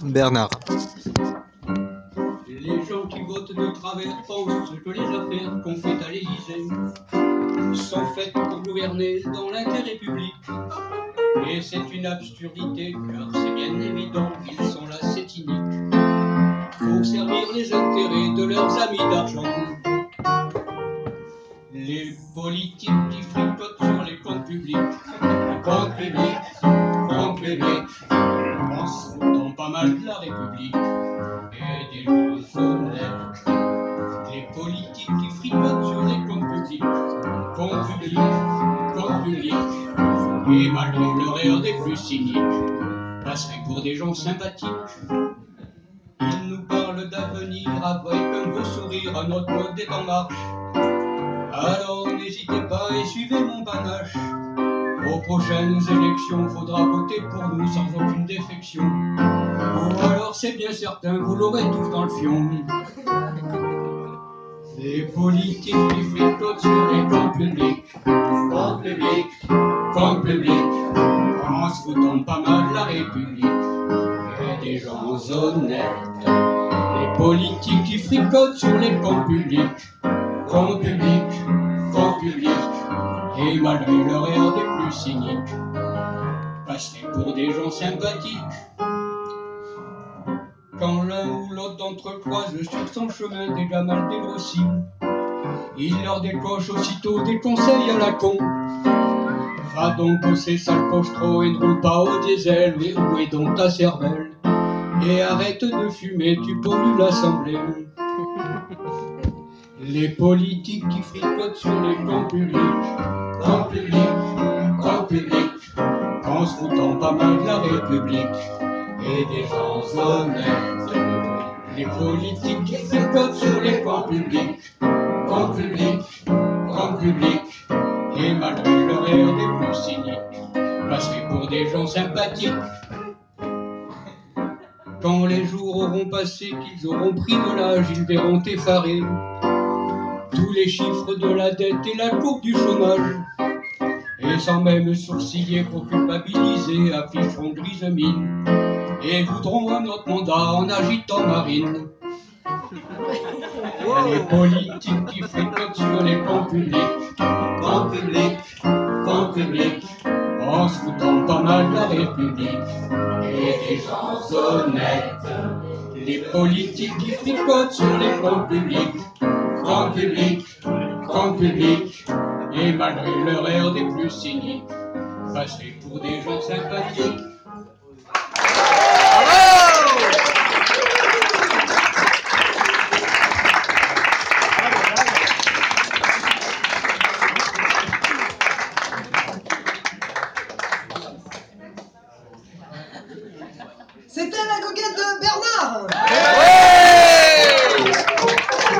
Bernard. Les gens qui votent de travers pensent que les affaires qu'on fait à l'Élysée sont faites pour gouverner dans l'intérêt public. Et c'est une absurdité, car c'est bien évident qu'ils sont là, c'est inique. Pour servir les intérêts de leurs amis d'argent. Les politiques qui fricotent sur les comptes publics. Comptes publics, comptes publics, en se foutant pas mal de la République et des gens honnêtes. Les politiques qui fricotent sur les comptes publics. Comptes publics, comptes publics, et malgré leur air des plus cyniques, passeraient pour des gens sympathiques. Ils nous parlent d'avenir avec un beau sourire, à notre mode est en marche. Alors n'hésitez pas et suivez mon panache. Aux prochaines élections, faudra voter pour nous sans aucune défection. Ou alors c'est bien certain, vous l'aurez tous dans le fion. Les politiques qui fricotent sur les comptes publics. Comptes publics, comptes publics, en se foutant pas mal de la République et des gens honnêtes. Les politiques qui fricotent sur les comptes publics. Comptes publics, comptes publics, et malgré leur air des plus cyniques, passeraient pour des gens sympathiques. Quand l'un ou l'autre d'entre eux croise sur son chemin déjà mal dégrossi, il leur décoche aussitôt des conseils à la con. Va donc bosser sale poche trop et ne roule pas au diesel, oui, où est donc ta cervelle? Et arrête de fumer, tu pollues l'Assemblée. Les politiques qui fricotent sur les comptes publics. Comptes publics, comptes publics, en se foutant pas mal de la République et des gens honnêtes. Les politiques qui fricotent sur les comptes publics. Comptes publics, comptes publics, et malgré leur air des plus cyniques, passeraient pour des gens sympathiques. Quand les jours auront passé, qu'ils auront pris de l'âge, ils verront effarés tous les chiffres de la dette et la courbe du chômage. Et sans même sourciller pour culpabiliser, afficheront grise mine et voudront un autre mandat en agitant marine. Les politiques qui fricotent sur les comptes publics. Comptes publics, comptes publics, en se foutant pas mal de la République et des gens honnêtes. Les politiques qui fricotent sur les comptes publics. Comptes publics, comptes publics, et malgré leur air des plus cyniques, passeraient pour des gens sympathiques. C'était la coquette de Bernard.